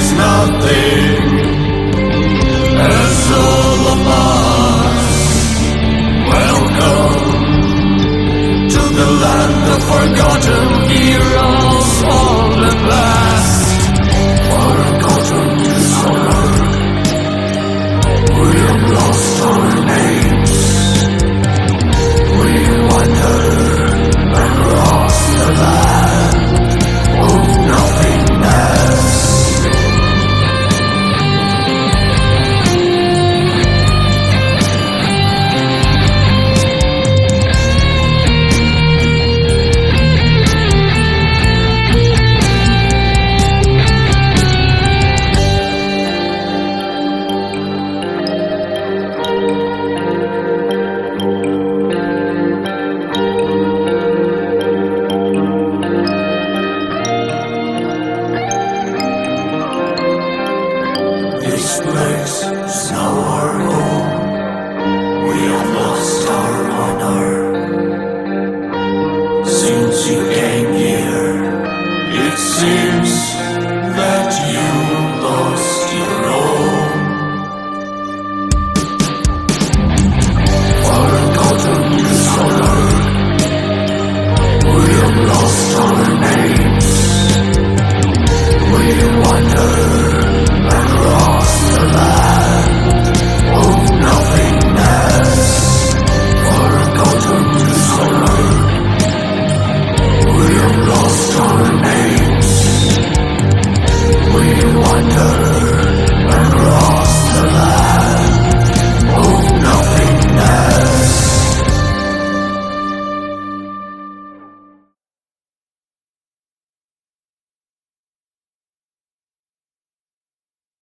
nothing as all of us. Welcome to the land of forgotten heroes, all at last. Forgotten dishonor, we have lost our names. We wander across the land of nothingness. This place is now our home. We have lost our honor. Since you came here, it seems that you lost your own. Forgotten dishonor, we have lost our names. We wander across the land of nothingness. Forgotten dishonor, we have lost our names. We wander across the land.